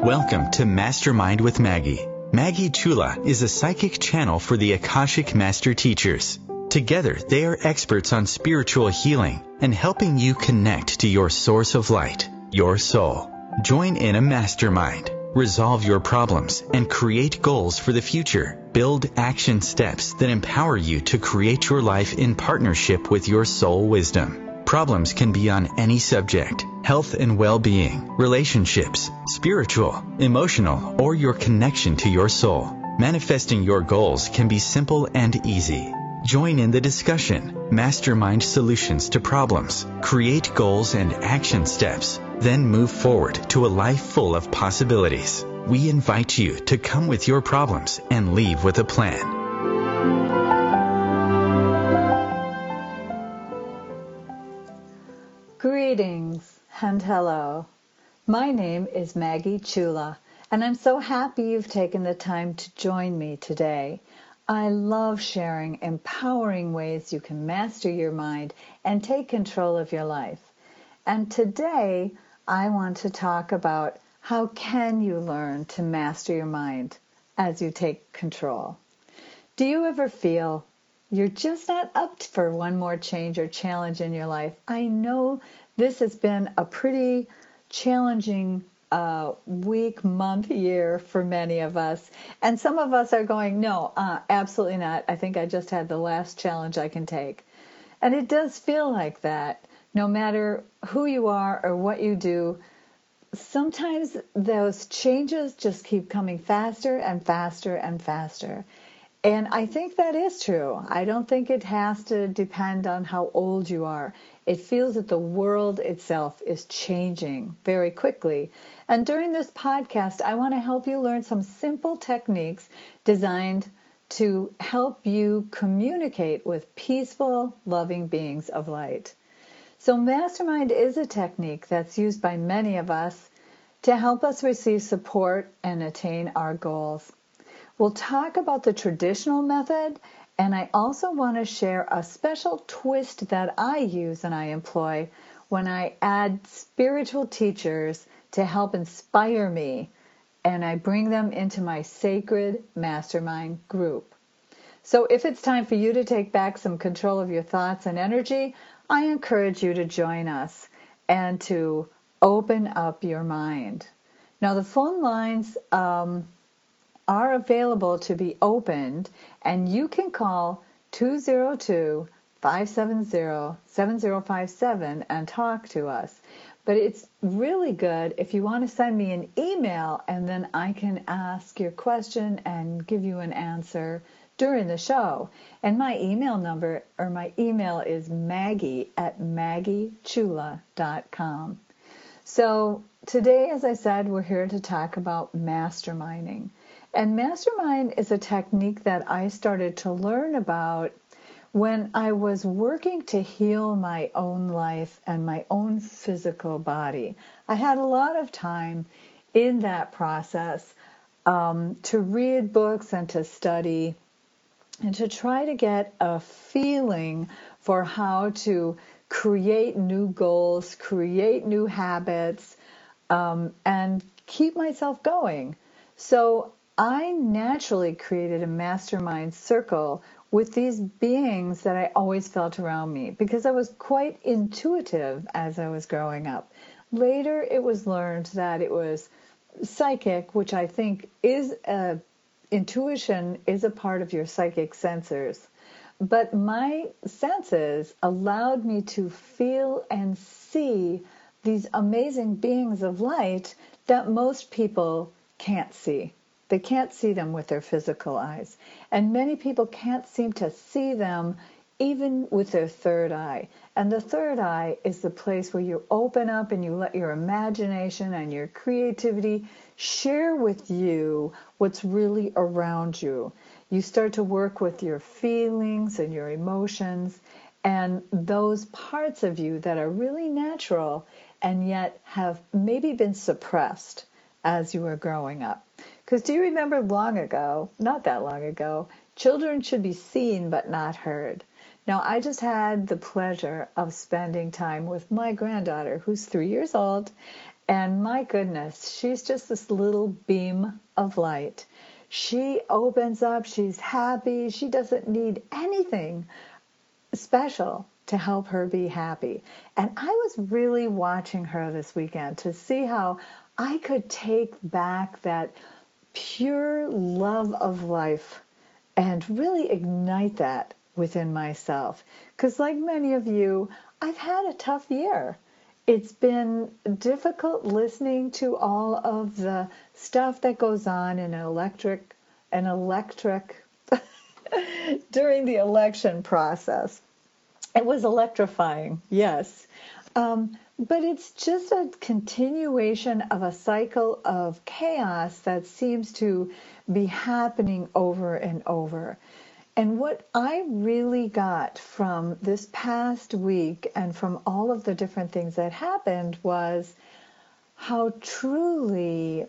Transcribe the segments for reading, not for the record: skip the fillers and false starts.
Welcome to Mastermind with Maggie. Maggie Chula is a psychic channel for the Akashic Master Teachers. Together, they are experts on spiritual healing and helping you connect to your source of light, your soul. Join in a mastermind. Resolve your problems and create goals for the future. Build action steps that empower you to create your life in partnership with your soul wisdom. Problems can be on any subject: health and well-being, relationships, spiritual, emotional, or your connection to your soul. Manifesting your goals can be simple and easy. Join in the discussion. Mastermind solutions to problems. Create goals and action steps. Then move forward to a life full of possibilities. We invite you to come with your problems and leave with a plan. Greetings and hello. My name is Maggie Chula, and I'm so happy you've taken the time to join me today. I love sharing empowering ways you can master your mind and take control of your life. And today, I want to talk about how can you learn to master your mind as you take control. Do you ever feel you're just not up for one more change or challenge in your life? I know this has been a pretty challenging week, month, year for many of us. And some of us are going, no, absolutely not. I think I just had the last challenge I can take. And it does feel like that. No matter who you are or what you do, sometimes those changes just keep coming faster and faster and faster. And I think that is true. I don't think it has to depend on how old you are. It feels that the world itself is changing very quickly. And during this podcast, I want to help you learn some simple techniques designed to help you communicate with peaceful, loving beings of light. So Mastermind is a technique that's used by many of us to help us receive support and attain our goals. We'll talk about the traditional method, and I also want to share a special twist that I use and I employ when I add spiritual teachers to help inspire me, and I bring them into my sacred mastermind group. So if it's time for you to take back some control of your thoughts and energy, I encourage you to join us and to open up your mind. Now, the phone lines are available to be opened, and you can call 202-570-7057 and talk to us. But it's really good if you want to send me an email, and then I can ask your question and give you an answer during the show. And my email number, or my email, is maggie@maggiechula.com. So today, as I said, we're here to talk about masterminding. And mastermind is a technique that I started to learn about when I was working to heal my own life and my own physical body. I had a lot of time in that process to read books and to study and to try to get a feeling for how to create new goals, create new habits, and keep myself going. So I naturally created a mastermind circle with these beings that I always felt around me because I was quite intuitive as I was growing up. Later, it was learned that it was psychic, which I think is intuition is a part of your psychic sensors. But my senses allowed me to feel and see these amazing beings of light that most people can't see. They can't see them with their physical eyes. And many people can't seem to see them even with their third eye. And the third eye is the place where you open up and you let your imagination and your creativity share with you what's really around you. You start to work with your feelings and your emotions and those parts of you that are really natural and yet have maybe been suppressed as you were growing up. Because do you remember long ago, not that long ago, children should be seen but not heard. Now, I just had the pleasure of spending time with my granddaughter, who's 3 years old, And my goodness, she's just this little beam of light. She opens up, she's happy, she doesn't need anything special to help her be happy. And I was really watching her this weekend to see how I could take back that pure love of life and really ignite that within myself. Because like many of you, I've had a tough year. It's been difficult listening to all of the stuff that goes on in an electric during the election process. It was electrifying, yes. But it's just a continuation of a cycle of chaos that seems to be happening over and over. And what I really got from this past week and from all of the different things that happened was how truly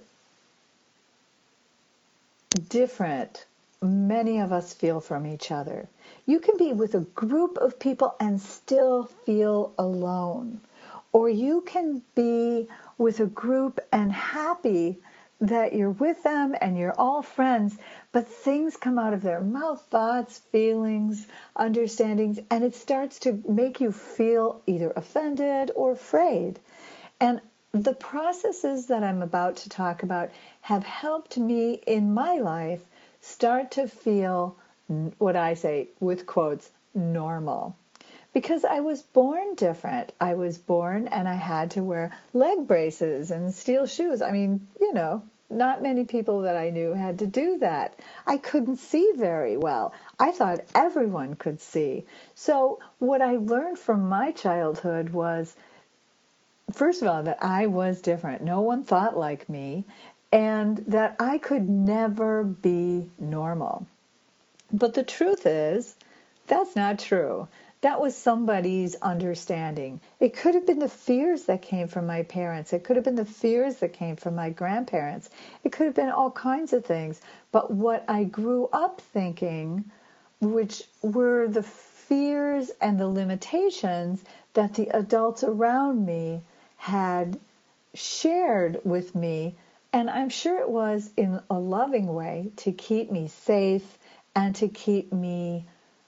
different many of us feel from each other. You can be with a group of people and still feel alone. Or you can be with a group and happy that you're with them and you're all friends, but things come out of their mouth, thoughts, feelings, understandings, and it starts to make you feel either offended or afraid. And the processes that I'm about to talk about have helped me in my life start to feel what I say with quotes, normal. Because I was born different. I was born and I had to wear leg braces and steel shoes. I mean, not many people that I knew had to do that. I couldn't see very well. I thought everyone could see. So what I learned from my childhood was, first of all, that I was different. No one thought like me, and that I could never be normal. But the truth is, that's not true. That was somebody's understanding. It could have been the fears that came from my parents. It could have been the fears that came from my grandparents. It could have been all kinds of things. But what I grew up thinking, which were the fears and the limitations that the adults around me had shared with me, and I'm sure it was in a loving way to keep me safe and to keep me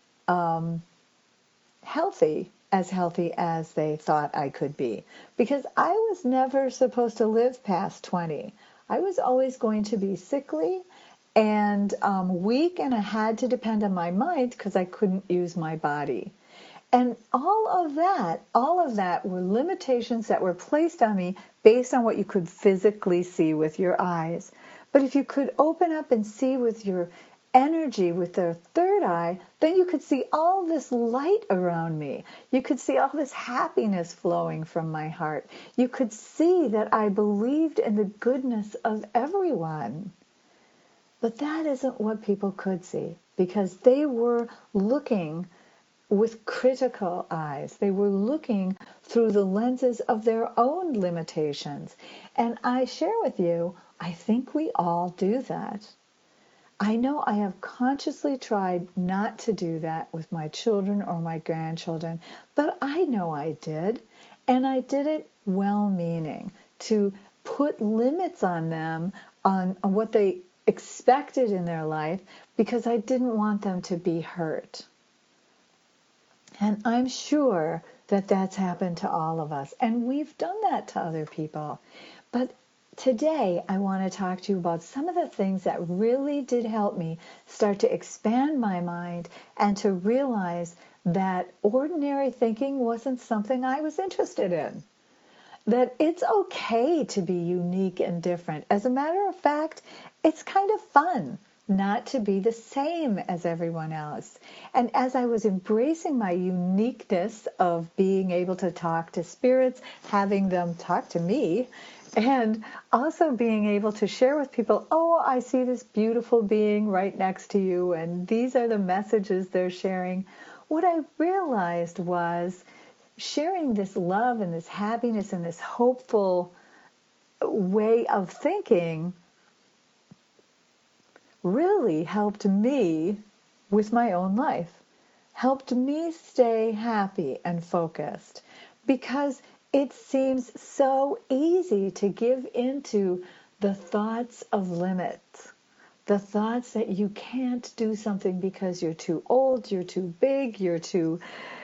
healthy as they thought I could be. Because I was never supposed to live past 20. I was always going to be sickly and weak, and I had to depend on my mind because I couldn't use my body. And all of that were limitations that were placed on me based on what you could physically see with your eyes. But if you could open up and see with your energy, with the third eye, then you could see all this light around me. You could see all this happiness flowing from my heart. You could see that I believed in the goodness of everyone. But that isn't what people could see, because they were looking with critical eyes. They were looking through the lenses of their own limitations. And I share with you, I think we all do that. I know I have consciously tried not to do that with my children or my grandchildren, but I know I did. And I did it well-meaning, to put limits on them, on what they expected in their life, because I didn't want them to be hurt. And I'm sure that that's happened to all of us. And we've done that to other people. But today, I want to talk to you about some of the things that really did help me start to expand my mind and to realize that ordinary thinking wasn't something I was interested in. That it's okay to be unique and different. As a matter of fact, it's kind of fun not to be the same as everyone else. And as I was embracing my uniqueness of being able to talk to spirits, having them talk to me, and also being able to share with people, oh, I see this beautiful being right next to you, and these are the messages they're sharing. What I realized was sharing this love and this happiness and this hopeful way of thinking really helped me with my own life, helped me stay happy and focused. Because it seems so easy to give into the thoughts of limits, the thoughts that you can't do something because you're too old, you're too big, you're too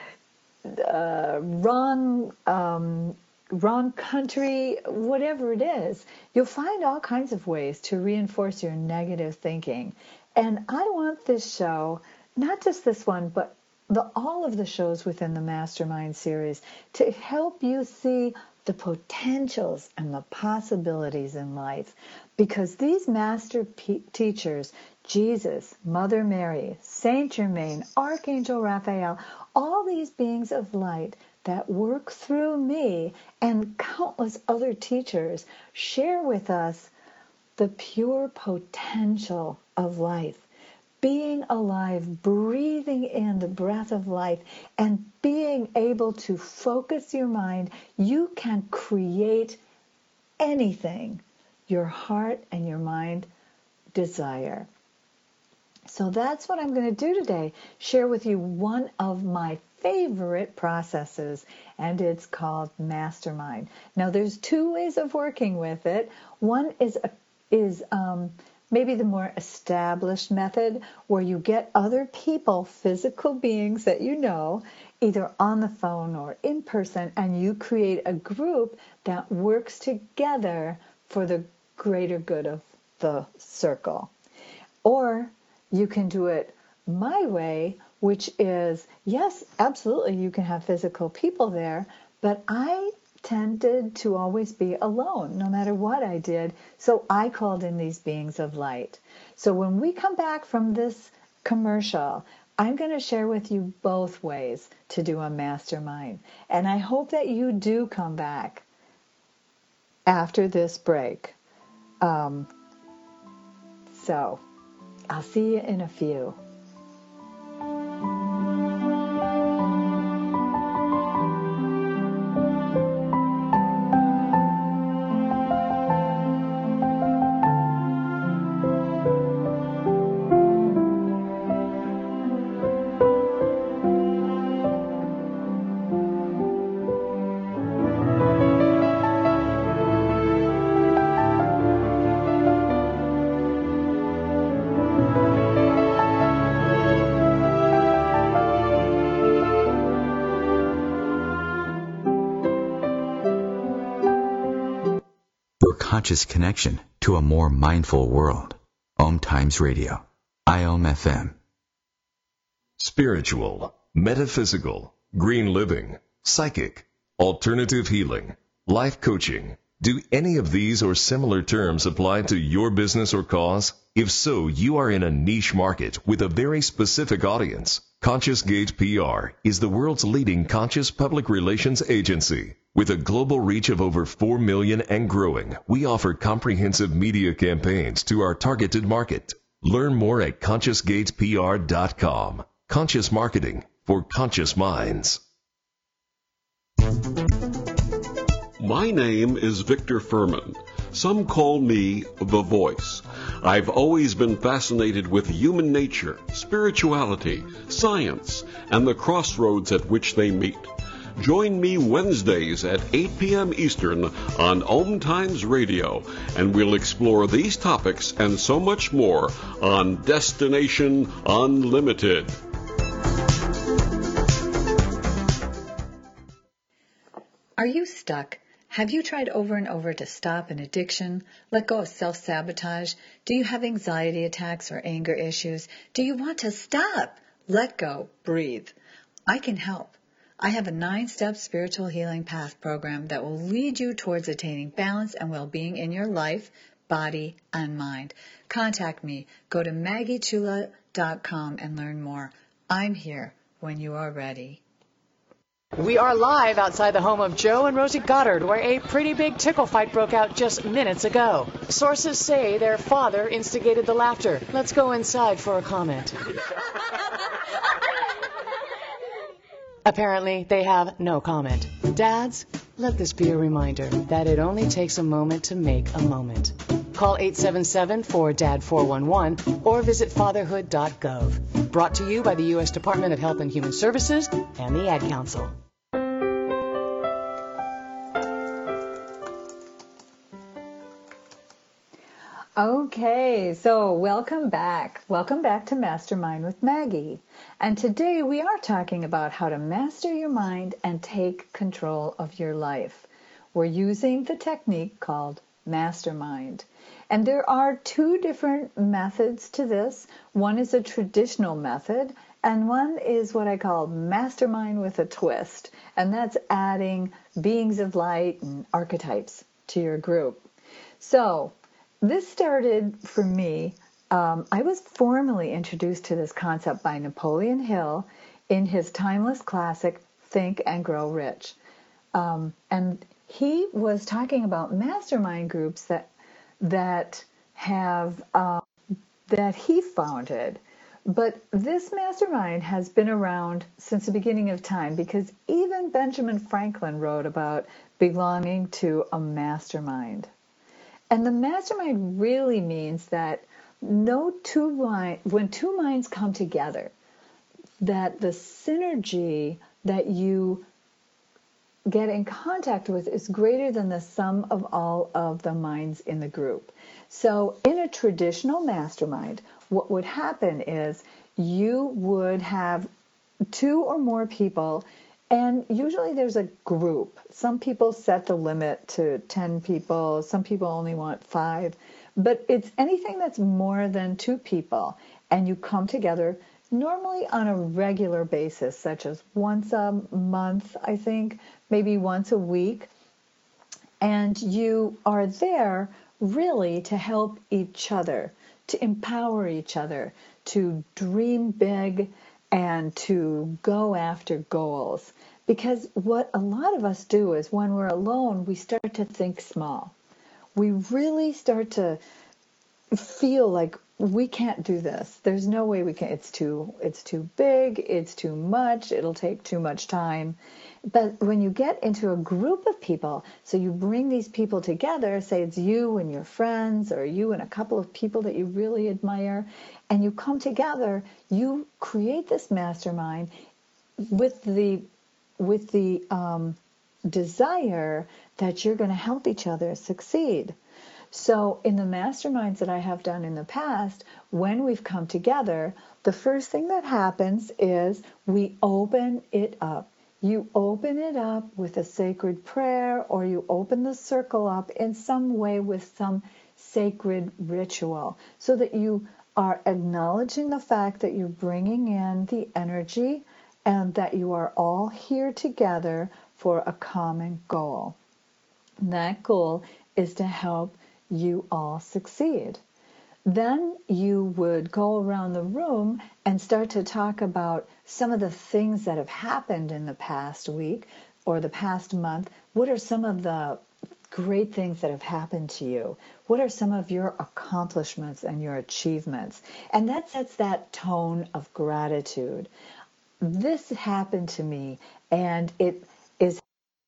wrong country, whatever it is. You'll find all kinds of ways to reinforce your negative thinking. And I want this show, not just this one, but all of the shows within the Mastermind series, to help you see the potentials and the possibilities in life. Because these master teachers, Jesus, Mother Mary, Saint Germain, Archangel Raphael, all these beings of light that work through me and countless other teachers, share with us the pure potential of life. Being alive, breathing in the breath of life, and being able to focus your mind, you can create anything your heart and your mind desire. So that's what I'm going to do today. Share with you one of my favorite processes, and it's called Mastermind. Now, there's two ways of working with it. One is maybe the more established method, where you get other people, physical beings that you know, either on the phone or in person, and you create a group that works together for the greater good of the circle. Or you can do it my way, which is, yes, absolutely, you can have physical people there, but I tended to always be alone, no matter what I did. So I called in these beings of light. So when we come back from this commercial, I'm going to share with you both ways to do a mastermind. And I hope that you do come back after this break. So I'll see you in a few. Conscious connection to a more mindful world. Om Times Radio, IOM FM. Spiritual, metaphysical, green living, psychic, alternative healing, life coaching. Do any of these or similar terms apply to your business or cause? If so, you are in a niche market with a very specific audience. Conscious Gate PR is the world's leading conscious public relations agency. With a global reach of over 4 million and growing, we offer comprehensive media campaigns to our targeted market. Learn more at ConsciousGatePR.com. Conscious marketing for conscious minds. My name is Victor Furman. Some call me The Voice. I've always been fascinated with human nature, spirituality, science, and the crossroads at which they meet. Join me Wednesdays at 8 p.m. Eastern on Om Times Radio, and we'll explore these topics and so much more on Destination Unlimited. Are you stuck? Have you tried over and over to stop an addiction, let go of self-sabotage? Do you have anxiety attacks or anger issues? Do you want to stop, let go, breathe? I can help. I have a 9-step spiritual healing path program that will lead you towards attaining balance and well-being in your life, body, and mind. Contact me. Go to MaggieChula.com and learn more. I'm here when you are ready. We are live outside the home of Joe and Rosie Goddard, where a pretty big tickle fight broke out just minutes ago. Sources say their father instigated the laughter. Let's go inside for a comment. Apparently, they have no comment. Dads, let this be a reminder that it only takes a moment to make a moment. Call 877-4DAD-411 or visit fatherhood.gov. Brought to you by the U.S. Department of Health and Human Services and the Ad Council. Okay, so welcome back. Welcome back to Mastermind with Maggie. And today we are talking about how to master your mind and take control of your life. We're using the technique called Mastermind. And there are two different methods to this. One is a traditional method, and one is what I call Mastermind with a twist. And that's adding beings of light and archetypes to your group. So, this started for me. I was formally introduced to this concept by Napoleon Hill in his timeless classic, Think and Grow Rich. And he was talking about mastermind groups that he founded. But this mastermind has been around since the beginning of time, because even Benjamin Franklin wrote about belonging to a mastermind. And the mastermind really means that when two minds come together, that the synergy that you get in contact with is greater than the sum of all of the minds in the group. So in a traditional mastermind, what would happen is you would have two or more people, and usually there's a group. Some people set the limit to 10 people. Some people only want 5. But it's anything that's more than 2 people. And you come together normally on a regular basis, such as once a month, I think, maybe once a week. And you are there really to help each other, to empower each other, to dream big, and to go after goals. Because what a lot of us do is when we're alone, we start to think small. We really start to feel like we can't do this. There's no way we can. It's too big, it's too much, it'll take too much time. But when you get into a group of people, so you bring these people together, say it's you and your friends, or you and a couple of people that you really admire, and you come together, you create this mastermind with the desire that you're going to help each other succeed. So in the masterminds that I have done in the past, when we've come together, the first thing that happens is we open it up. You open it up with a sacred prayer, or you open the circle up in some way with some sacred ritual, so that you are acknowledging the fact that you're bringing in the energy and that you are all here together for a common goal. And that goal is to help you all succeed. Then you would go around the room and start to talk about some of the things that have happened in the past week or the past month. What are some of the great things that have happened to you? What are some of your accomplishments and your achievements? And that sets that tone of gratitude. This happened to me, and it is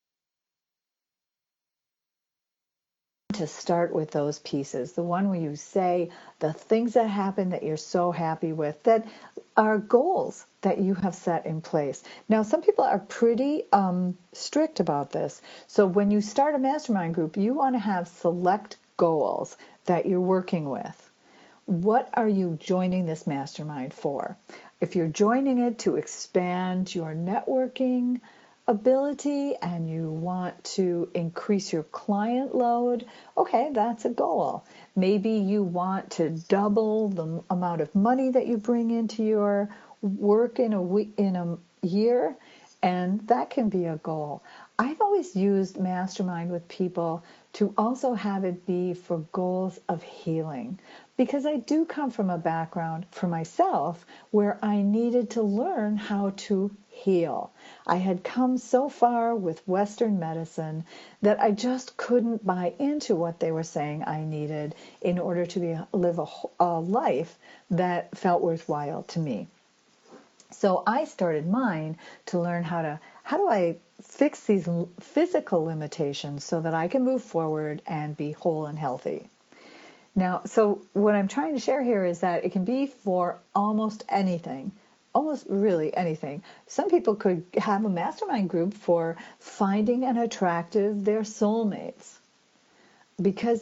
to start with those pieces, the one where you say the things that happen that you're so happy with, that are goals that you have set in place. Now, some people are pretty strict about this. So when you start a mastermind group, you want to have select goals that you're working with. What are you joining this mastermind for? If you're joining it to expand your networking ability and you want to increase your client load, okay, that's a goal. Maybe you want to double the amount of money that you bring into your work in a year, and that can be a goal. I've always used mastermind with people to also have it be for goals of healing, because I do come from a background for myself where I needed to learn how to heal. I had come so far with Western medicine that I just couldn't buy into what they were saying I needed in order to live a life that felt worthwhile to me. So I started mine to learn how do I fix these physical limitations so that I can move forward and be whole and healthy. Now, so what I'm trying to share here is that it can be for almost anything, almost really anything. Some people could have a mastermind group for finding and attracting their soulmates, because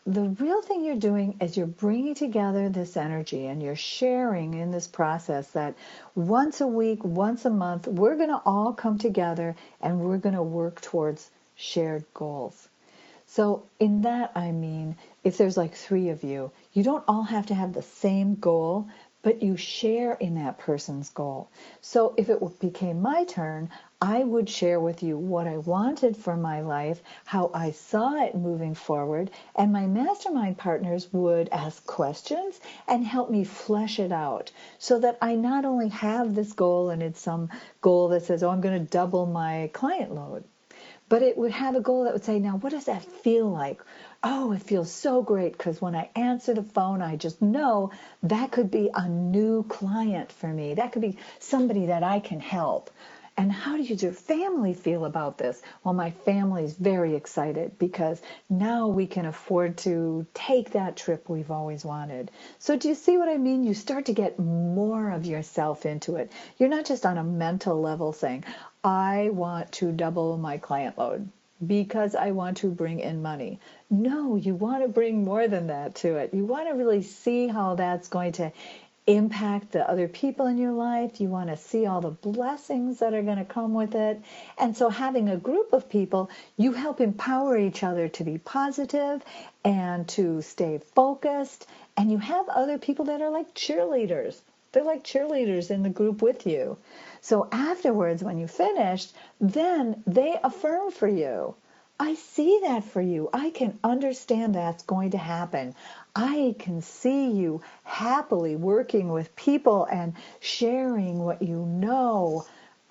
the real thing you're doing is you're bringing together this energy and you're sharing in this process that once a week, once a month, we're going to all come together and we're going to work towards shared goals. So in that, I mean, if there's like 3 of you, you don't all have to have the same goal, but you share in that person's goal. So if it became my turn, I would share with you what I wanted for my life, how I saw it moving forward, and my mastermind partners would ask questions and help me flesh it out so that I not only have this goal and it's some goal that says, oh, I'm going to double my client load, but it would have a goal that would say, now, what does that feel like? Oh, it feels so great because when I answer the phone, I just know that could be a new client for me. That could be somebody that I can help. And how does your family feel about this? Well, my family is very excited because now we can afford to take that trip we've always wanted. So do you see what I mean? You start to get more of yourself into it. You're not just on a mental level saying, I want to double my client load because I want to bring in money. No, you want to bring more than that to it. You want to really see how that's going to impact the other people in your life. You want to see all the blessings that are going to come with it. And so having a group of people, you help empower each other to be positive and to stay focused. And you have other people that are like cheerleaders. They're like cheerleaders in the group with you. So afterwards, when you finished, then they affirm for you. I see that for you. I can understand that's going to happen. I can see you happily working with people and sharing what you know.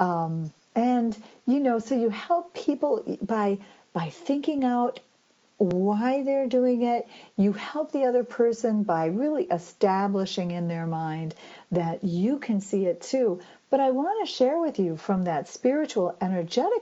So you help people by thinking out why they're doing it. You help the other person by really establishing in their mind that you can see it too. But I want to share with you from that spiritual, energetic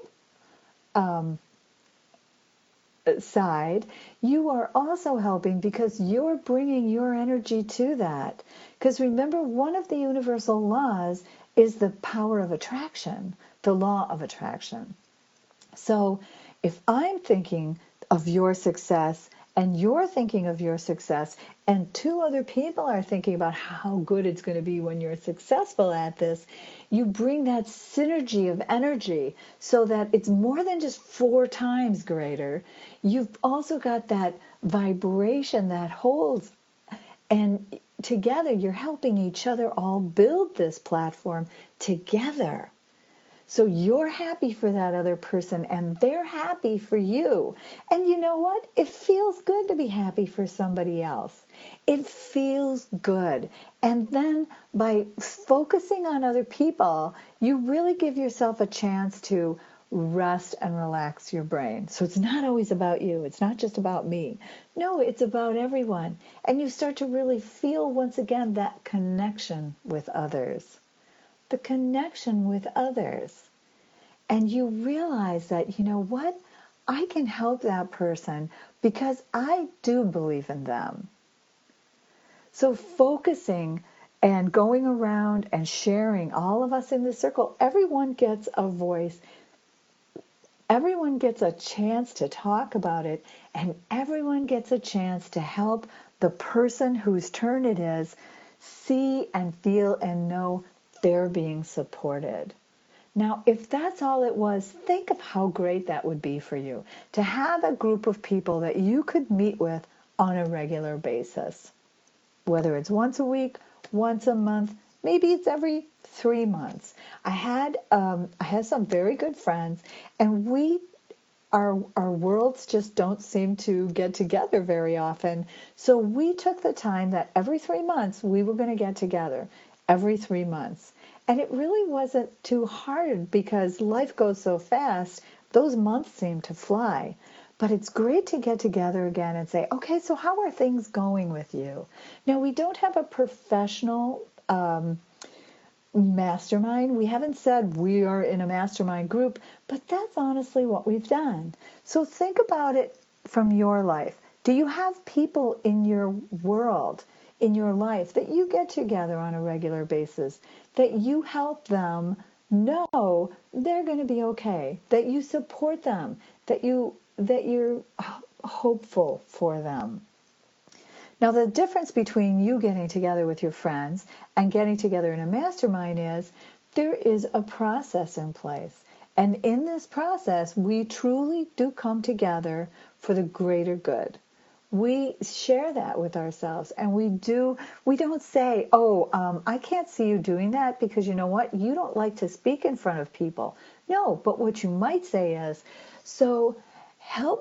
side, you are also helping because you're bringing your energy to that. Because remember, one of the universal laws is the power of attraction, the law of attraction. So if I'm thinking of your success and you're thinking of your success and 2 other people are thinking about how good it's going to be when you're successful at this, you bring that synergy of energy so that it's more than just 4 times greater. You've also got that vibration that holds, and together you're helping each other all build this platform together. So you're happy for that other person and they're happy for you. And you know what? It feels good to be happy for somebody else. It feels good. And then by focusing on other people, you really give yourself a chance to rest and relax your brain. So it's not always about you. It's not just about me. No, it's about everyone. And you start to really feel once again that connection with others. The connection with others. And you realize that, you know what? I can help that person because I do believe in them. So focusing and going around and sharing, all of us in this circle, everyone gets a voice. Everyone gets a chance to talk about it, and everyone gets a chance to help the person whose turn it is see and feel and know they're being supported. Now, if that's all it was, think of how great that would be for you to have a group of people that you could meet with on a regular basis. Whether it's once a week, once a month, maybe it's every 3 months. I had some very good friends, and our worlds just don't seem to get together very often. So we took the time that every 3 months we were going to get together, every 3 months. And it really wasn't too hard because life goes so fast, those months seem to fly. But it's great to get together again and say, okay, so how are things going with you? Now, we don't have a professional mastermind. We haven't said we are in a mastermind group, but that's honestly what we've done. So think about it from your life. Do you have people in your world, in your life, that you get together on a regular basis, that you help them know they're going to be okay, that you support them, that you're hopeful for them? Now, the difference between you getting together with your friends and getting together in a mastermind is there is a process in place. And in this process, we truly do come together for the greater good. We share that with ourselves, and we don't say, I can't see you doing that because you know what? You don't like to speak in front of people. No, but what you might say is, so help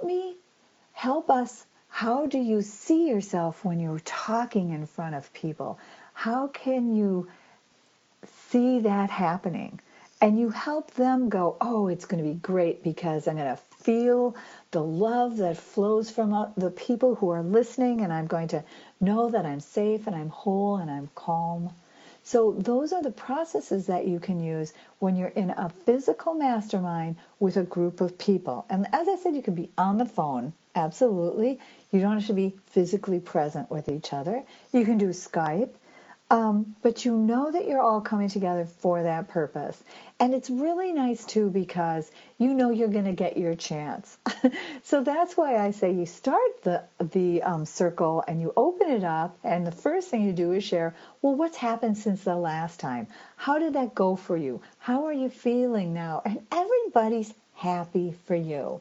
us. How do you see yourself when you're talking in front of people? How can you see that happening? And you help them go, it's going to be great because I'm going to feel the love that flows from the people who are listening, and I'm going to know that I'm safe and I'm whole and I'm calm. So those are the processes that you can use when you're in a physical mastermind with a group of people. And as I said, you can be on the phone, absolutely. You don't have to be physically present with each other. You can do Skype. But you know that you're all coming together for that purpose. And it's really nice, too, because you know you're going to get your chance. So that's why I say you start the circle and you open it up, and the first thing you do is share, what's happened since the last time? How did that go for you? How are you feeling now? And everybody's happy for you.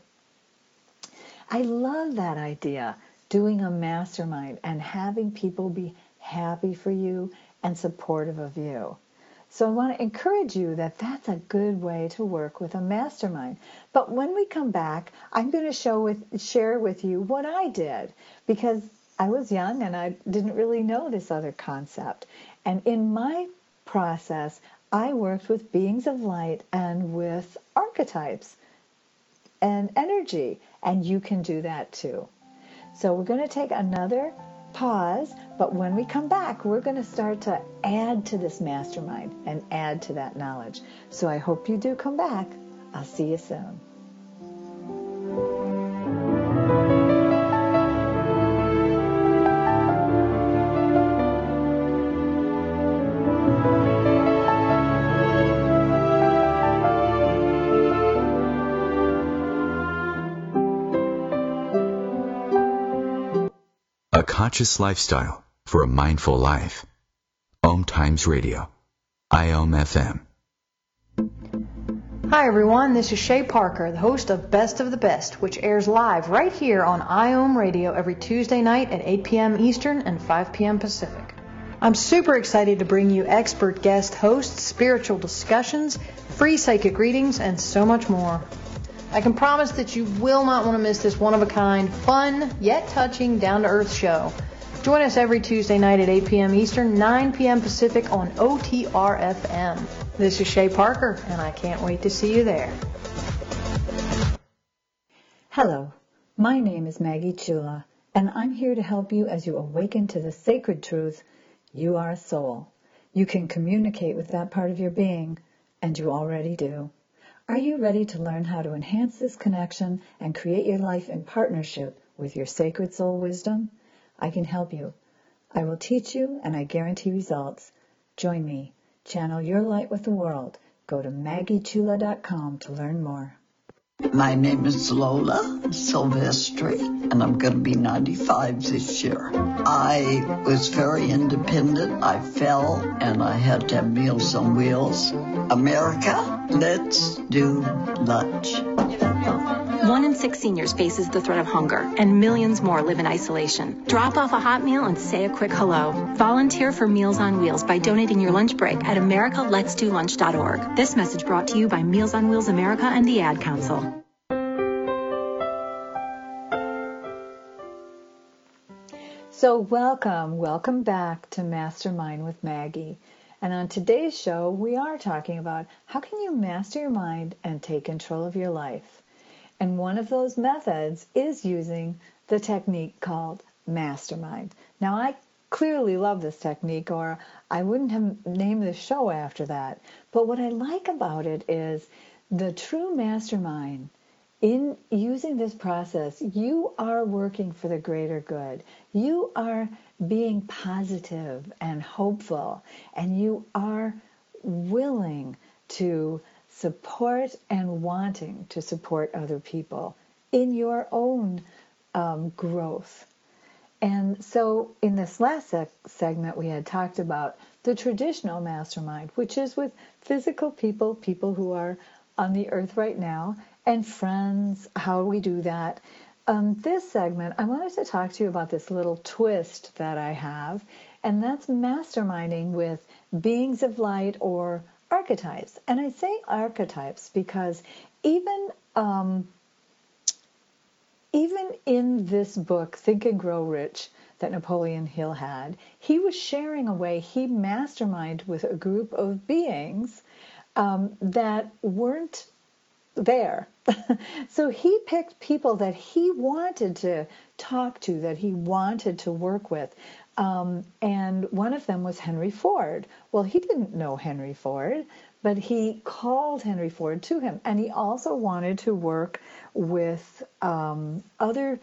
I love that idea, doing a mastermind and having people be happy for you and supportive of you. So I want to encourage you that that's a good way to work with a mastermind. But when we come back, I'm going to share with you what I did, because I was young and I didn't really know this other concept. And in my process, I worked with beings of light and with archetypes and energy, and you can do that too. So we're going to take another pause, but when we come back, we're going to start to add to this mastermind and add to that knowledge. So I hope you do come back. I'll see you soon. A conscious lifestyle for a mindful life. Om Times Radio. IOM FM. Hi everyone, this is Shay Parker, the host of Best of the Best, which airs live right here on IOM Radio every Tuesday night at 8 p.m. Eastern and 5 p.m. Pacific. I'm super excited to bring you expert guest hosts, spiritual discussions, free psychic readings, and so much more. I can promise that you will not want to miss this one-of-a-kind, fun, yet touching, down-to-earth show. Join us every Tuesday night at 8 p.m. Eastern, 9 p.m. Pacific on OTR-FM. This is Shay Parker, and I can't wait to see you there. Hello, my name is Maggie Chula, and I'm here to help you as you awaken to the sacred truth, you are a soul. You can communicate with that part of your being, and you already do. Are you ready to learn how to enhance this connection and create your life in partnership with your sacred soul wisdom? I can help you. I will teach you, and I guarantee results. Join me. Channel your light with the world. Go to MaggieChula.com to learn more. My name is Lola Silvestri, and I'm going to be 95 this year. I was very independent. I fell, and I had to have Meals on Wheels. America, let's do lunch. 1 in 6 seniors faces the threat of hunger, and millions more live in isolation. Drop off a hot meal and say a quick hello. Volunteer for Meals on Wheels by donating your lunch break at americaletsdolunch.org. This message brought to you by Meals on Wheels America and the Ad Council. So welcome back to Mastermind with Maggie. And on today's show, we are talking about how can you master your mind and take control of your life. And one of those methods is using the technique called Mastermind. Now, I clearly love this technique, or I wouldn't have named the show after that. But what I like about it is the true mastermind. In using this process, you are working for the greater good. You are being positive and hopeful, and you are willing to support and wanting to support other people in your own growth. And so in this last segment, we had talked about the traditional mastermind, which is with physical people, people who are on the earth right now, and friends, how we do that. This segment, I wanted to talk to you about this little twist that I have, and that's masterminding with beings of light or archetypes. And I say archetypes because even in this book, Think and Grow Rich, that Napoleon Hill had, he was sharing a way he masterminded with a group of beings that weren't there. So he picked people that he wanted to talk to, that he wanted to work with. And one of them was Henry Ford. Well, he didn't know Henry Ford, but he called Henry Ford to him. And he also wanted to work with other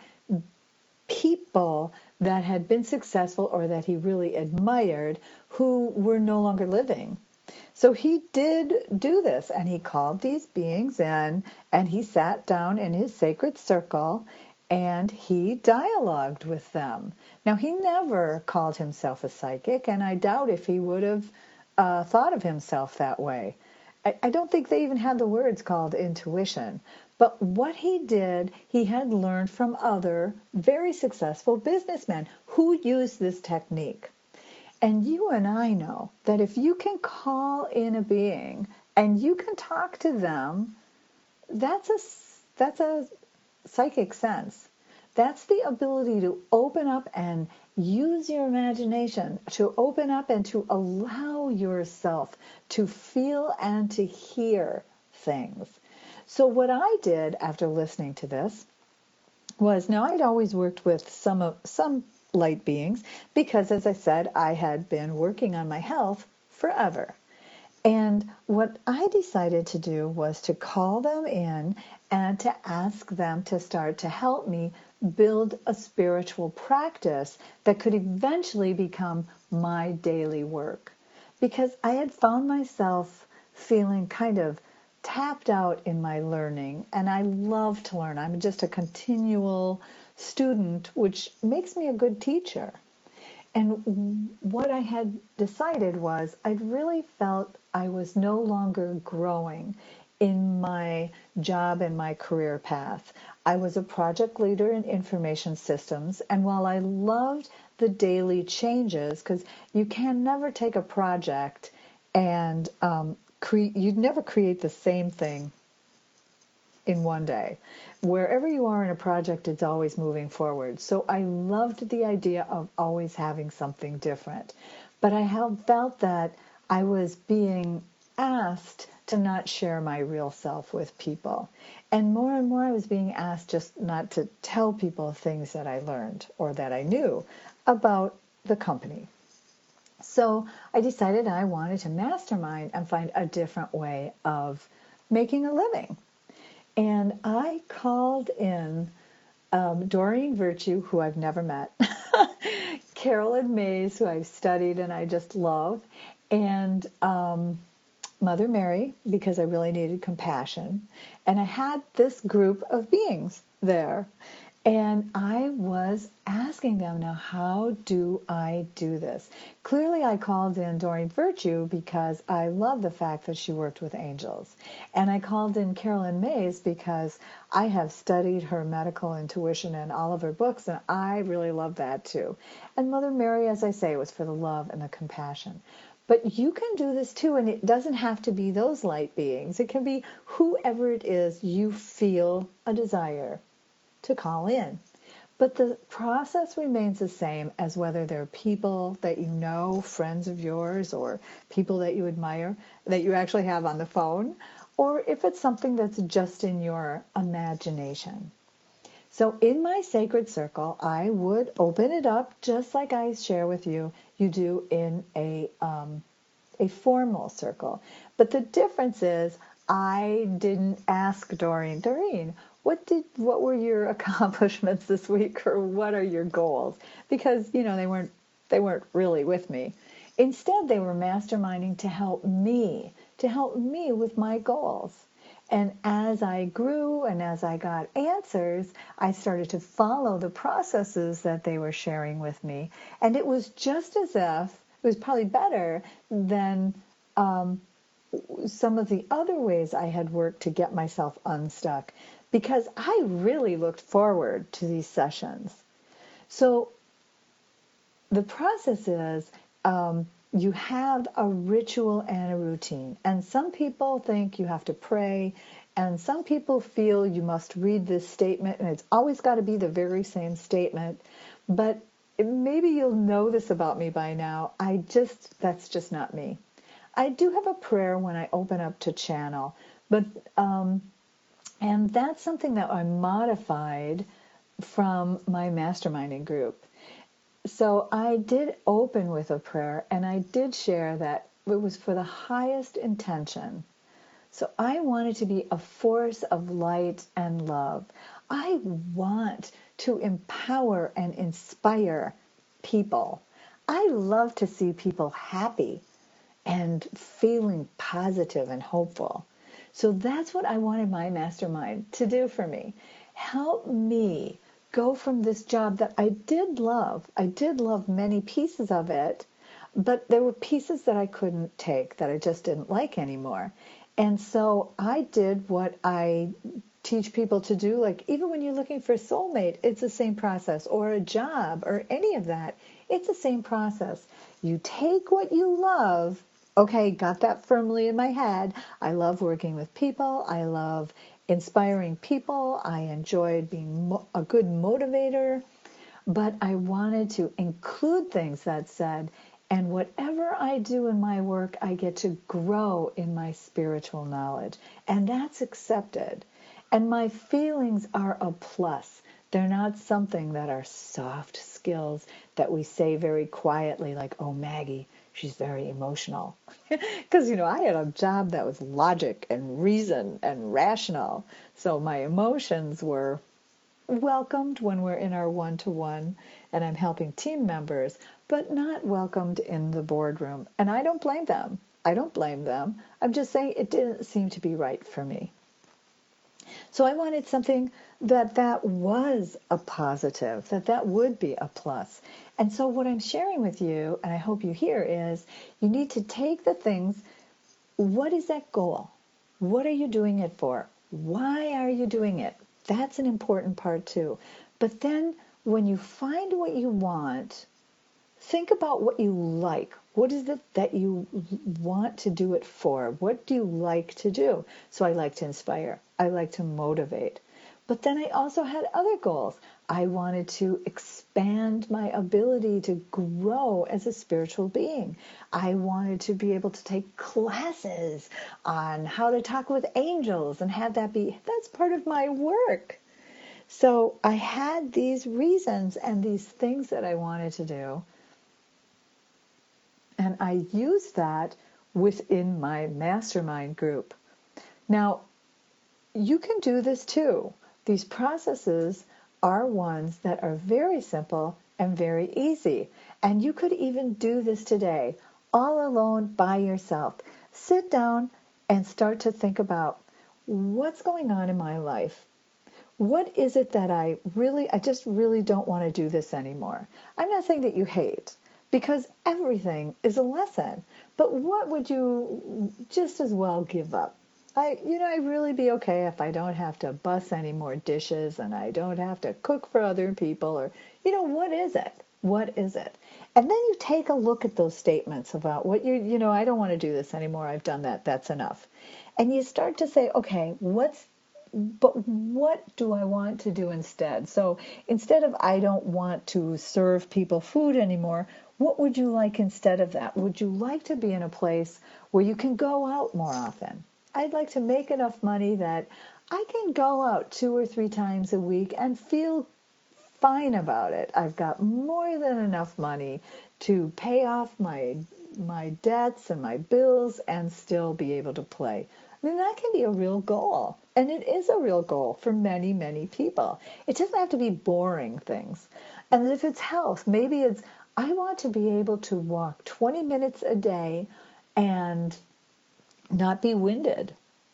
people that had been successful or that he really admired who were no longer living. So he did do this, and he called these beings in, and he sat down in his sacred circle, and he dialogued with them. Now, he never called himself a psychic, and I doubt if he would have thought of himself that way. I don't think they even had the words called intuition. But what he did, he had learned from other very successful businessmen who used this technique. And you and I know that if you can call in a being and you can talk to them, that's a psychic sense. That's the ability to open up and use your imagination, to open up and to allow yourself to feel and to hear things. So what I did after listening to this was, now I'd always worked with some light beings because, as I said, I had been working on my health forever. And what I decided to do was to call them in and to ask them to start to help me build a spiritual practice that could eventually become my daily work. Because I had found myself feeling kind of tapped out in my learning, and I love to learn. I'm just a continual student, which makes me a good teacher. And what I had decided was I really felt I was no longer growing in my job and my career path. I was a project leader in information systems, and while I loved the daily changes, because you can never take a project and you'd never create the same thing in one day. Wherever you are in a project, it's always moving forward. So I loved the idea of always having something different. But I felt that I was being asked to not share my real self with people. And more I was being asked just not to tell people things that I learned or that I knew about the company. So I decided I wanted to mastermind and find a different way of making a living. And I called in Doreen Virtue, who I've never met, Carolyn Mays, who I've studied and I just love, and Mother Mary, because I really needed compassion. And I had this group of beings there. And I was asking them, now, how do I do this? Clearly, I called in Doreen Virtue because I love the fact that she worked with angels. And I called in Carolyn Mays because I have studied her medical intuition and all of her books, and I really love that too. And Mother Mary, as I say, was for the love and the compassion. But you can do this too, and it doesn't have to be those light beings. It can be whoever it is you feel a desire to call in. But the process remains the same as whether they're people that you know, friends of yours, or people that you admire, that you actually have on the phone, or if it's something that's just in your imagination. So in my sacred circle, I would open it up just like I share with you, you do in a formal circle. But the difference is I didn't ask Doreen, what were your accomplishments this week, or what are your goals? Because, they weren't really with me. Instead, they were masterminding to help me with my goals. And as I grew and as I got answers, I started to follow the processes that they were sharing with me. And it was just as if, it was probably better than some of the other ways I had worked to get myself unstuck, because I really looked forward to these sessions. So the process is you have a ritual and a routine. And some people think you have to pray, and some people feel you must read this statement, and it's always got to be the very same statement. But maybe you'll know this about me by now. That's just not me. I do have a prayer when I open up to channel, but and that's something that I modified from my masterminding group. So I did open with a prayer, and I did share that it was for the highest intention. So I wanted to be a force of light and love. I want to empower and inspire people. I love to see people happy and feeling positive and hopeful. So that's what I wanted my mastermind to do for me. Help me go from this job that I did love. I did love many pieces of it, but there were pieces that I couldn't take, that I just didn't like anymore. And so I did what I teach people to do. Like, even when you're looking for a soulmate, it's the same process, or a job, or any of that. It's the same process. You take what you love. Okay, got that firmly in my head. I love working with people. I love inspiring people. I enjoyed being a good motivator. But I wanted to include things that said, and whatever I do in my work, I get to grow in my spiritual knowledge. And that's accepted. And my feelings are a plus. They're not something that are soft skills that we say very quietly, like, oh, Maggie, she's very emotional. Because, I had a job that was logic and reason and rational. So my emotions were welcomed when we're in our one-to-one and I'm helping team members, but not welcomed in the boardroom. And I don't blame them. I'm just saying it didn't seem to be right for me. So I wanted something that was a positive, that would be a plus. And so what I'm sharing with you, and I hope you hear, is you need to take the things. What is that goal? What are you doing it for? Why are you doing it? That's an important part too. But then when you find what you want, think about what you like. What is it that you want to do it for? What do you like to do? So I like to inspire. I like to motivate. But then I also had other goals. I wanted to expand my ability to grow as a spiritual being. I wanted to be able to take classes on how to talk with angels and have that's part of my work. So I had these reasons and these things that I wanted to do. And I used that within my mastermind group. Now, you can do this too. These processes are ones that are very simple and very easy. And you could even do this today, all alone by yourself. Sit down and start to think about what's going on in my life. What is it that I just really don't want to do this anymore? I'm not saying that you hate, because everything is a lesson. But what would you just as well give up? I'd really be okay if I don't have to bus any more dishes and I don't have to cook for other people, or, what is it? What is it? And then you take a look at those statements about what I don't want to do this anymore. I've done that. That's enough. And you start to say, okay, but what do I want to do instead? So instead of I don't want to serve people food anymore, what would you like instead of that? Would you like to be in a place where you can go out more often? I'd like to make enough money that I can go out 2 or 3 times a week and feel fine about it. I've got more than enough money to pay off my debts and my bills and still be able to play. I mean, that can be a real goal. And it is a real goal for many, many people. It doesn't have to be boring things. And if it's health, maybe it's, I want to be able to walk 20 minutes a day and not be winded.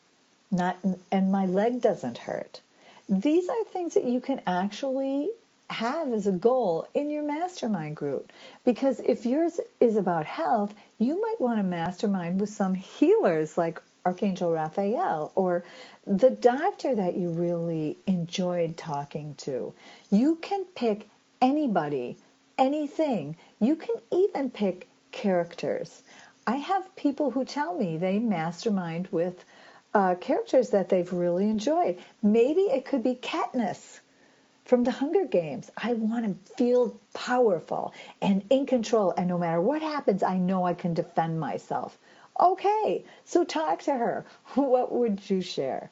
and my leg doesn't hurt. These are things that you can actually have as a goal in your mastermind group. Because if yours is about health, you might want to mastermind with some healers like Archangel Raphael or the doctor that you really enjoyed talking to. You can pick anybody, anything. You can even pick characters. I have people who tell me they mastermind with characters that they've really enjoyed. Maybe it could be Katniss from the Hunger Games. I want to feel powerful and in control, and no matter what happens, I know I can defend myself. Okay, so talk to her. What would you share?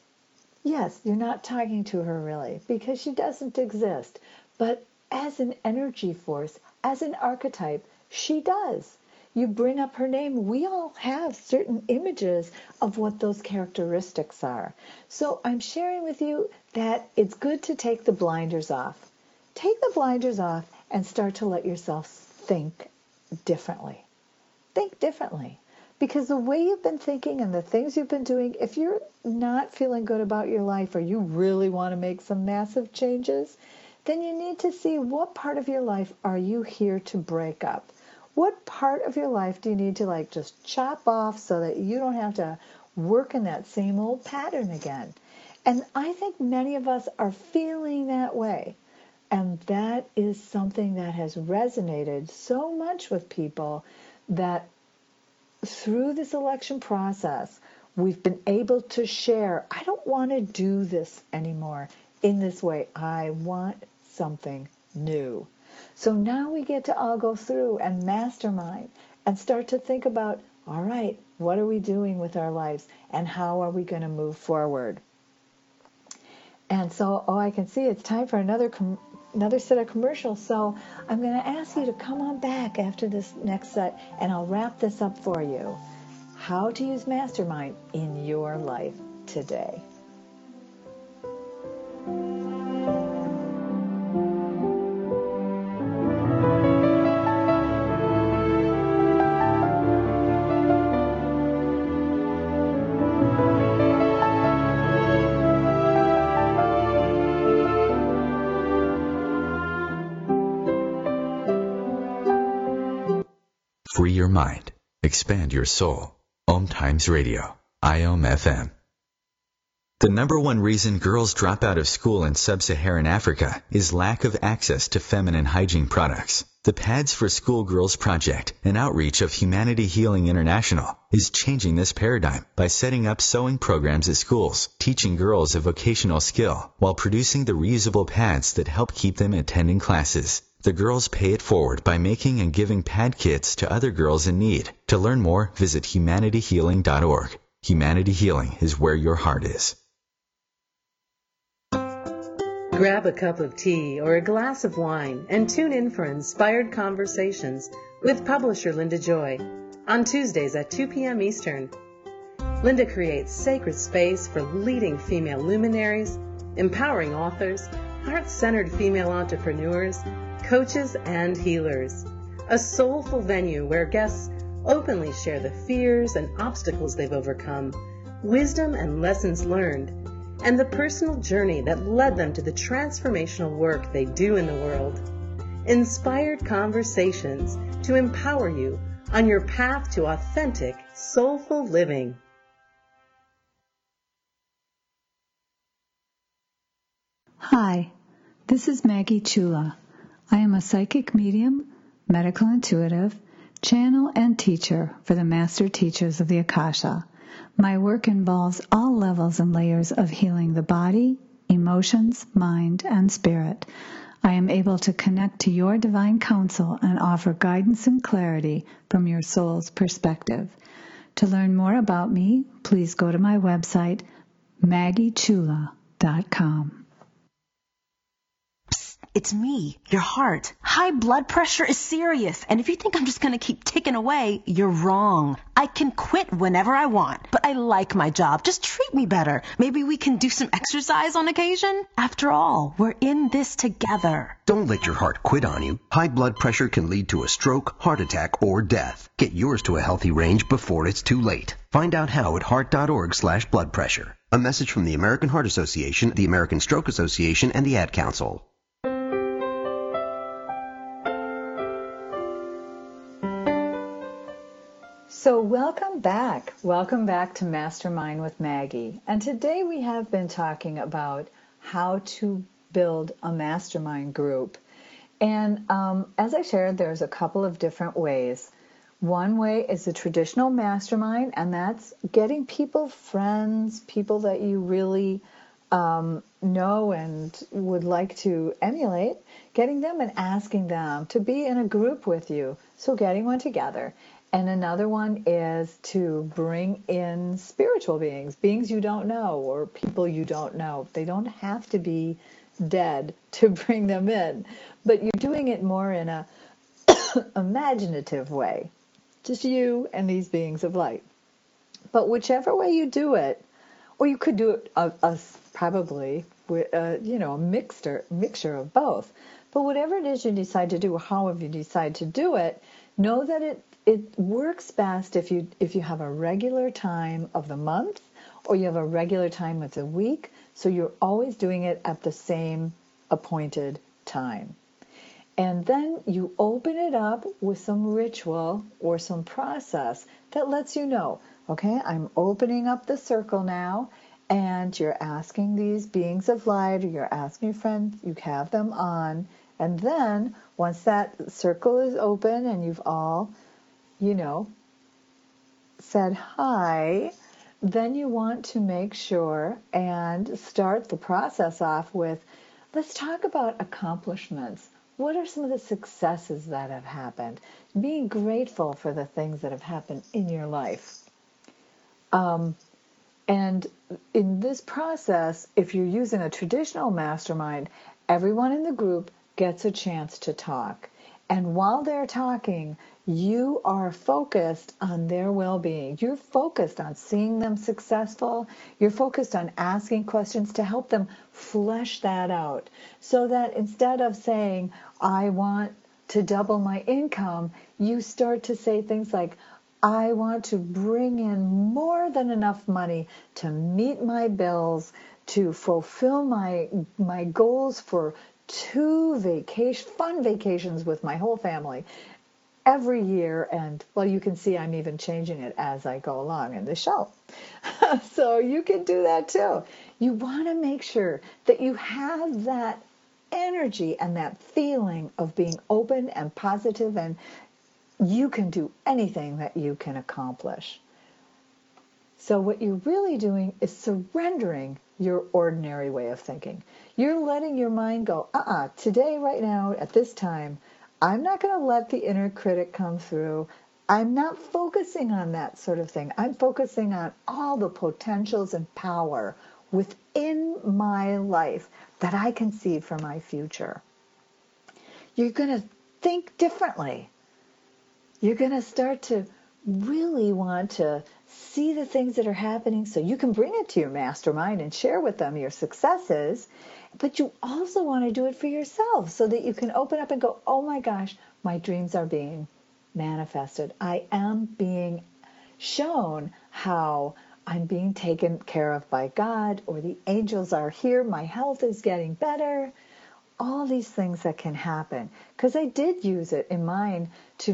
Yes, you're not talking to her really, because she doesn't exist. But as an energy force, as an archetype, she does. You bring up her name, we all have certain images of what those characteristics are. So I'm sharing with you that it's good to take the blinders off. Take the blinders off and start to let yourself think differently. Think differently. Because the way you've been thinking and the things you've been doing, if you're not feeling good about your life or you really want to make some massive changes, then you need to see what part of your life are you here to break up. What part of your life do you need to just chop off so that you don't have to work in that same old pattern again? And I think many of us are feeling that way. And that is something that has resonated so much with people that through this election process, we've been able to share, I don't want to do this anymore in this way. I want something new. So now we get to all go through and mastermind and start to think about, all right, what are we doing with our lives and how are we going to move forward? And so, I can see it's time for another set of commercials. So I'm going to ask you to come on back after this next set and I'll wrap this up for you. How to use mastermind in your life today. Free your mind. Expand your soul. Om Times Radio. IOM FM. The number one reason girls drop out of school in sub-Saharan Africa is lack of access to feminine hygiene products. The Pads for Schoolgirls Project, an outreach of Humanity Healing International, is changing this paradigm by setting up sewing programs at schools, teaching girls a vocational skill, while producing the reusable pads that help keep them attending classes. The girls pay it forward by making and giving pad kits to other girls in need. To learn more, visit humanityhealing.org. Humanity Healing is where your heart is. Grab a cup of tea or a glass of wine and tune in for Inspired Conversations with publisher Linda Joy on Tuesdays at 2 p.m. Eastern. Linda creates sacred space for leading female luminaries, empowering authors, heart-centered female entrepreneurs, coaches, and healers. A soulful venue where guests openly share the fears and obstacles they've overcome, wisdom and lessons learned, and the personal journey that led them to the transformational work they do in the world. Inspired Conversations to empower you on your path to authentic, soulful living. Hi, this is Maggie Chula. I am a psychic medium, medical intuitive, channel, and teacher for the Master Teachers of the Akasha. My work involves all levels and layers of healing the body, emotions, mind, and spirit. I am able to connect to your divine counsel and offer guidance and clarity from your soul's perspective. To learn more about me, please go to my website, MaggieChula.com. it's me, your heart. High blood pressure is serious, and if you think I'm just going to keep ticking away, you're wrong. I can quit whenever I want, but I like my job. Just treat me better. Maybe we can do some exercise on occasion? After all, we're in this together. Don't let your heart quit on you. High blood pressure can lead to a stroke, heart attack, or death. Get yours to a healthy range before it's too late. Find out how at heart.org/blood pressure. A message from the American Heart Association, the American Stroke Association, and the Ad Council. So welcome back. Welcome back to Mastermind with Maggie. And today we have been talking about how to build a mastermind group. And as I shared, there's a couple of different ways. One way is the traditional mastermind, and that's getting people, friends, people that you really know and would like to emulate, getting them and asking them to be in a group with you. So getting one together. And another one is to bring in spiritual beings, beings you don't know or people you don't know. They don't have to be dead to bring them in, but you're doing it more in a imaginative way. Just you and these beings of light. But whichever way you do it, or you could do it probably with a mixture of both. But whatever it is you decide to do, or however you decide to do it, know that it works best if you have a regular time of the month, or you have a regular time of the week, so you're always doing it at the same appointed time. And then you open it up with some ritual or some process that lets you know, okay, I'm opening up the circle now, and you're asking these beings of light, or you're asking your friends, you have them on, and then once that circle is open and you've all, said hi, then you want to make sure and start the process off with, let's talk about accomplishments. What are some of the successes that have happened? Being grateful for the things that have happened in your life. And in this process, if you're using a traditional mastermind, everyone in the group gets a chance to talk. And while they're talking, you are focused on their well-being. You're focused on seeing them successful. You're focused on asking questions to help them flesh that out. So that instead of saying, I want to double my income, you start to say things like, I want to bring in more than enough money to meet my bills, to fulfill my goals for 2 fun vacations with my whole family every year. And, well, you can see I'm even changing it as I go along in the show. So you can do that too. You want to make sure that you have that energy and that feeling of being open and positive, and you can do anything that you can accomplish. So what you're really doing is surrendering your ordinary way of thinking. You're letting your mind go, today, right now, at this time, I'm not going to let the inner critic come through. I'm not focusing on that sort of thing. I'm focusing on all the potentials and power within my life that I can see for my future. You're going to think differently. You're going to start to really want to see the things that are happening so you can bring it to your mastermind and share with them your successes. But you also want to do it for yourself so that you can open up and go, oh my gosh, my dreams are being manifested. I am being shown how I'm being taken care of by God, or the angels are here, my health is getting better. All these things that can happen. Because I did use it in mine to,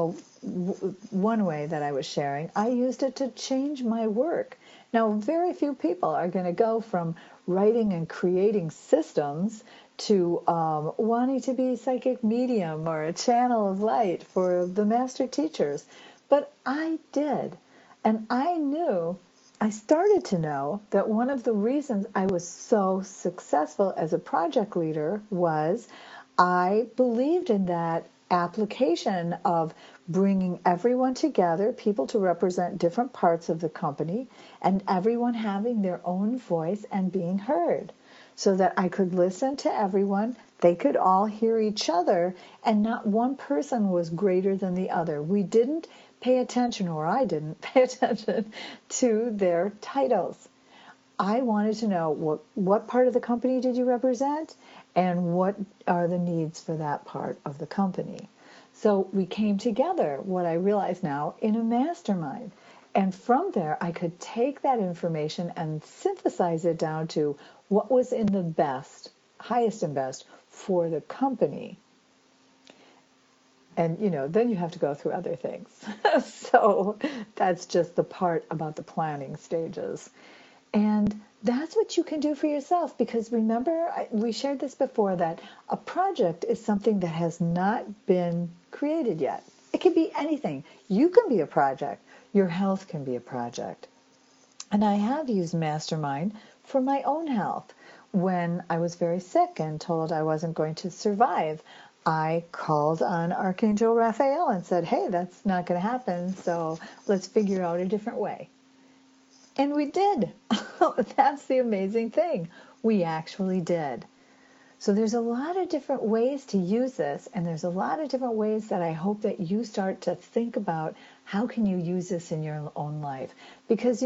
one way that I was sharing, I used it to change my work. Now, very few people are going to go from writing and creating systems to wanting to be a psychic medium or a channel of light for the master teachers. But I did. And I started to know that one of the reasons I was so successful as a project leader was I believed in that application of bringing everyone together, people to represent different parts of the company, and everyone having their own voice and being heard, so that I could listen to everyone, They could all hear each other, and not one person was greater than the other. We didn't pay attention, or I didn't pay attention to their titles. I wanted to know what part of the company did you represent, and what are the needs for that part of the company. So we came together, what I realize now, in a mastermind. And from there, I could take that information and synthesize it down to what was in the best, highest and best for the company. And, then you have to go through other things. So that's just the part about the planning stages. And that's what you can do for yourself, because remember, we shared this before, that a project is something that has not been created yet. It can be anything. You can be a project. Your health can be a project. And I have used Mastermind for my own health. When I was very sick and told I wasn't going to survive, I called on Archangel Raphael and said, hey, that's not going to happen, so let's figure out a different way. And we did. That's the amazing thing. We actually did. So there's a lot of different ways to use this, and there's a lot of different ways that I hope that you start to think about how can you use this in your own life. Because,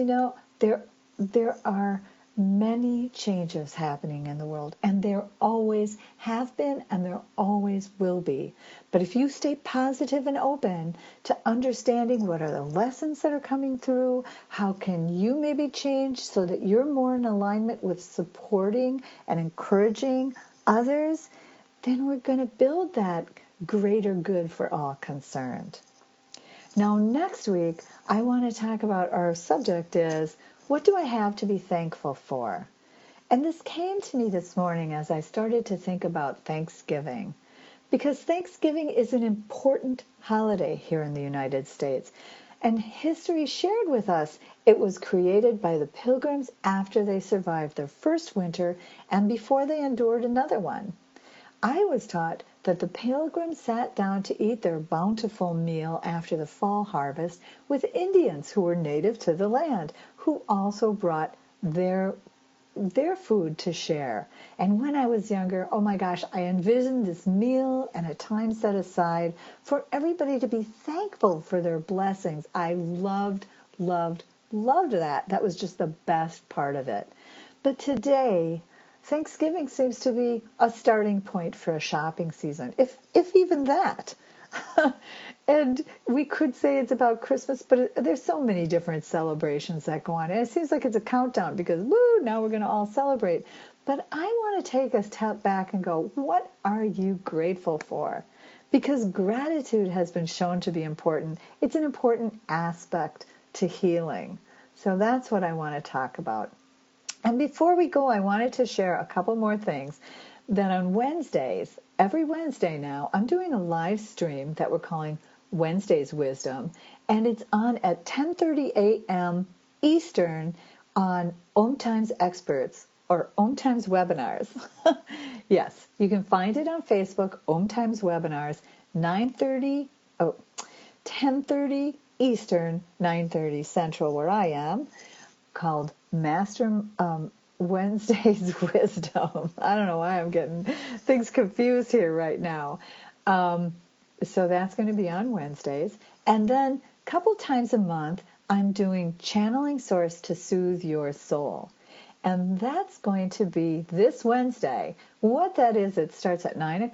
there are many changes happening in the world, and there always have been and there always will be. But if you stay positive and open to understanding what are the lessons that are coming through, how can you maybe change so that you're more in alignment with supporting and encouraging others, then we're going to build that greater good for all concerned. Now, next week, I want to talk about, our subject is, what do I have to be thankful for? And this came to me this morning as I started to think about Thanksgiving, because Thanksgiving is an important holiday here in the United States. And history shared with us it was created by the Pilgrims after they survived their first winter and before they endured another one. I was taught that the Pilgrims sat down to eat their bountiful meal after the fall harvest with Indians who were native to the land, who also brought their food to share. And when I was younger, oh my gosh, I envisioned this meal and a time set aside for everybody to be thankful for their blessings. I loved that. That was just the best part of it. But today, Thanksgiving seems to be a starting point for a shopping season, if even that. And we could say it's about Christmas, but there's so many different celebrations that go on. And it seems like it's a countdown because, woo, now we're going to all celebrate. But I want to take a step back and go, what are you grateful for? Because gratitude has been shown to be important. It's an important aspect to healing. So that's what I want to talk about. And before we go, I wanted to share a couple more things. That on Wednesdays, every Wednesday now, I'm doing a live stream that we're calling Wednesday's Wisdom, and it's on at 10:30 a.m. Eastern on Om Times Experts, or Om Times Webinars. Yes, you can find it on Facebook, Om Times Webinars, 10:30 Eastern, 9:30 Central, where I am, called Master Wednesday's Wisdom. I don't know why I'm getting things confused here right now. So that's going to be on Wednesdays. And then a couple times a month, I'm doing Channeling Source to Soothe Your Soul. And that's going to be this Wednesday. What that is, it starts at 9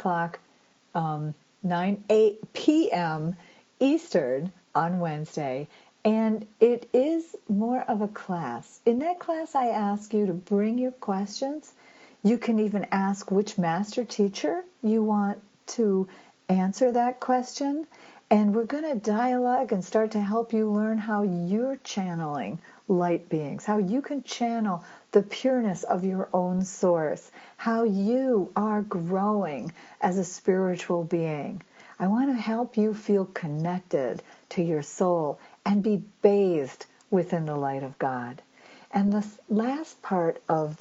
p.m. Eastern on Wednesday. And it is more of a class. In that class, I ask you to bring your questions. You can even ask which master teacher you want to answer that question. And we're going to dialogue and start to help you learn how you're channeling light beings, how you can channel the pureness of your own source, how you are growing as a spiritual being. I want to help you feel connected to your soul and be bathed within the light of God. And the last part of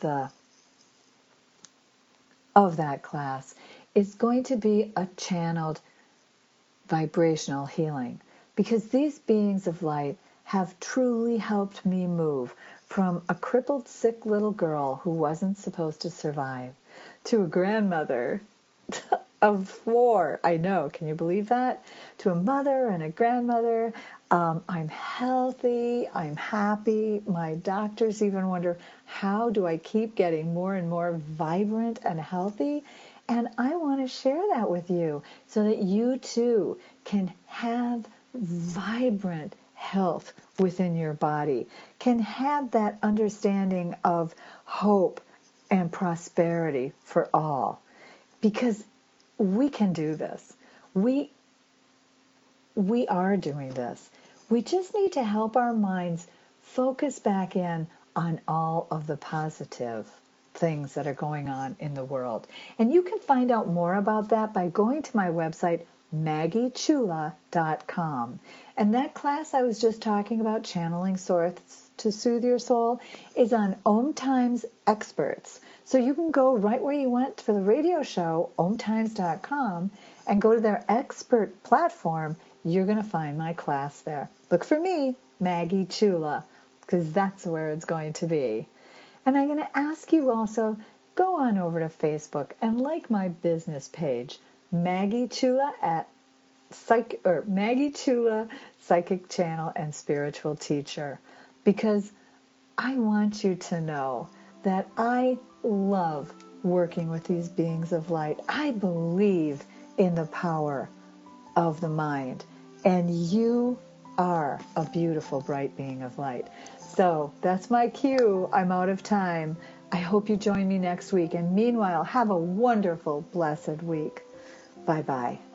that class is going to be a channeled vibrational healing, because these beings of light have truly helped me move from a crippled, sick little girl who wasn't supposed to survive to a grandmother of 4. I know. Can you believe that? To a mother and a grandmother. I'm healthy. I'm happy. My doctors even wonder, how do I keep getting more and more vibrant and healthy? And I want to share that with you so that you too can have vibrant health within your body, can have that understanding of hope and prosperity for all. Because we can do this. We are doing this. We just need to help our minds focus back in on all of the positive things that are going on in the world. And you can find out more about that by going to my website, MaggieChula.com. And that class I was just talking about, Channeling Source to Soothe Your Soul, is on Om Times Experts. So you can go right where you went for the radio show, omtimes.com, and go to their expert platform. You're going to find my class there. Look for me, Maggie Chula, because that's where it's going to be. And I'm going to ask you also, go on over to Facebook and like my business page, Maggie Chula Maggie Chula, Psychic Channel and Spiritual Teacher, because I want you to know that I love working with these beings of light. I believe in the power of the mind, and you are a beautiful, bright being of light. So that's my cue. I'm out of time. I hope you join me next week. And meanwhile, have a wonderful, blessed week. Bye-bye.